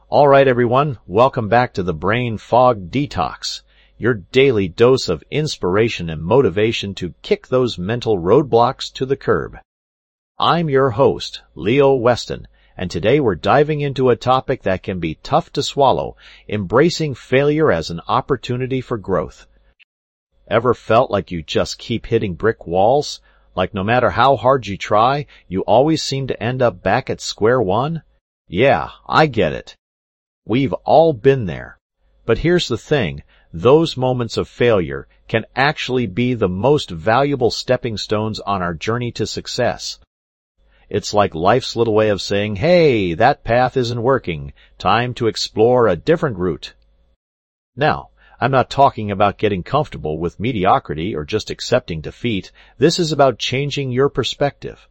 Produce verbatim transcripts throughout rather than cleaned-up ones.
All right, everyone, welcome back to the Brain Fog Detox, your daily dose of inspiration and motivation to kick those mental roadblocks to the curb. I'm your host, Leo Weston, and today we're diving into a topic that can be tough to swallow, embracing failure as an opportunity for growth. Ever felt like you just keep hitting brick walls? Like no matter how hard you try, you always seem to end up back at square one? Yeah, I get it. We've all been there. But here's the thing, those moments of failure can actually be the most valuable stepping stones on our journey to success. It's like life's little way of saying, hey, that path isn't working. Time to explore a different route. Now, I'm not talking about getting comfortable with mediocrity or just accepting defeat. This is about changing your perspective.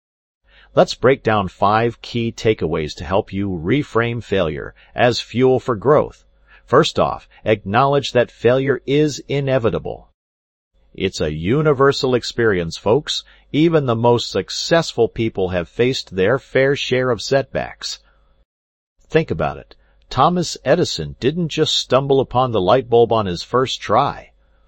Let's break down five key takeaways to help you reframe failure as fuel for growth. First off, acknowledge that failure is inevitable. It's a universal experience, folks. Even the most successful people have faced their fair share of setbacks. Think about it. Thomas Edison didn't just stumble upon the light bulb on his first try.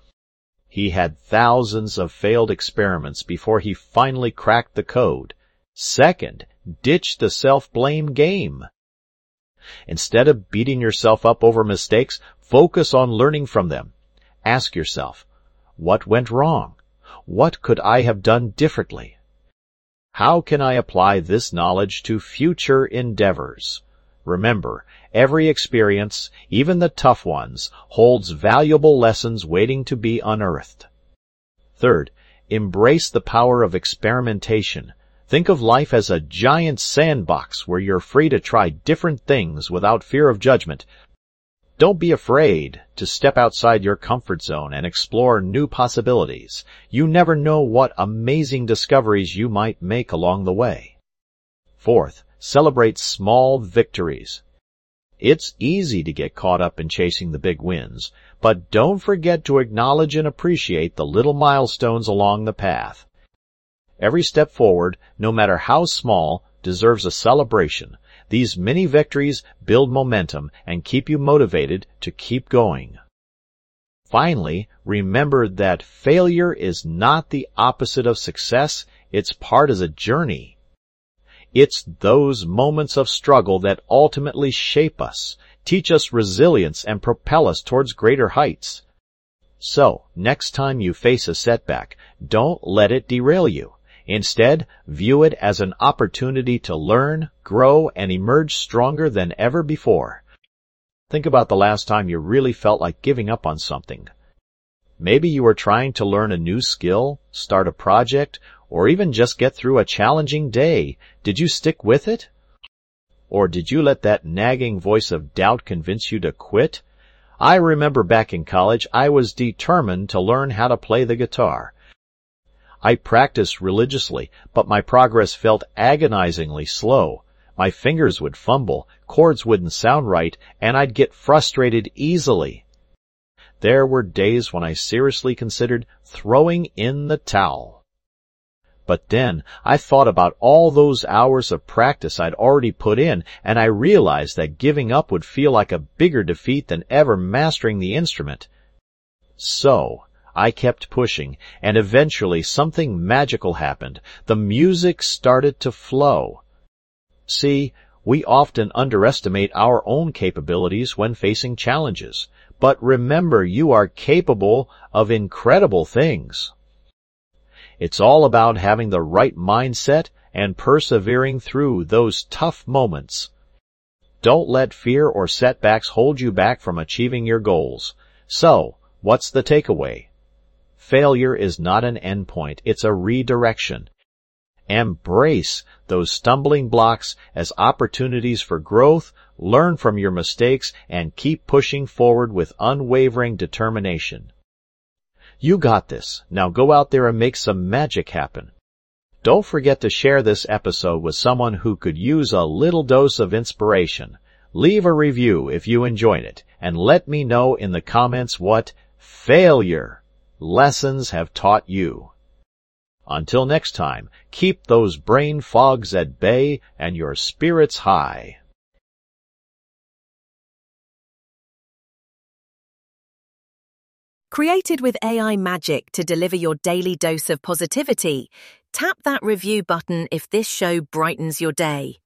He had thousands of failed experiments before he finally cracked the code. Second, ditch the self-blame game. Instead of beating yourself up over mistakes, focus on learning from them. Ask yourself, what went wrong? What could I have done differently? How can I apply this knowledge to future endeavors? Remember, every experience, even the tough ones, holds valuable lessons waiting to be unearthed. Third, embrace the power of experimentation. Think of life as a giant sandbox where you're free to try different things without fear of judgment. Don't be afraid to step outside your comfort zone and explore new possibilities. You never know what amazing discoveries you might make along the way. Fourth, celebrate small victories. It's easy to get caught up in chasing the big wins, but don't forget to acknowledge and appreciate the little milestones along the path. Every step forward, no matter how small, deserves a celebration. These mini victories build momentum and keep you motivated to keep going. Finally, remember that failure is not the opposite of success. It's part of a journey. It's those moments of struggle that ultimately shape us, teach us resilience, and propel us towards greater heights. So, next time you face a setback, don't let it derail you. Instead, view it as an opportunity to learn, grow, and emerge stronger than ever before. Think about the last time you really felt like giving up on something. Maybe you were trying to learn a new skill, start a project, or even just get through a challenging day. Did you stick with it? Or did you let that nagging voice of doubt convince you to quit? I remember back in college, I was determined to learn how to play the guitar. I practiced religiously, but my progress felt agonizingly slow. My fingers would fumble, chords wouldn't sound right, and I'd get frustrated easily. There were days when I seriously considered throwing in the towel. But then I thought about all those hours of practice I'd already put in, and I realized that giving up would feel like a bigger defeat than ever mastering the instrument. So, I kept pushing, and eventually something magical happened. The music started to flow. See, we often underestimate our own capabilities when facing challenges. But remember, you are capable of incredible things. It's all about having the right mindset and persevering through those tough moments. Don't let fear or setbacks hold you back from achieving your goals. So, what's the takeaway? Failure is not an endpoint, it's a redirection. Embrace those stumbling blocks as opportunities for growth, learn from your mistakes, and keep pushing forward with unwavering determination. You got this. Now go out there and make some magic happen. Don't forget to share this episode with someone who could use a little dose of inspiration. Leave a review if you enjoyed it, and let me know in the comments what failure lessons have taught you. Until next time, keep those brain fogs at bay and your spirits high. Created with A I magic to deliver your daily dose of positivity, tap that review button if this show brightens your day.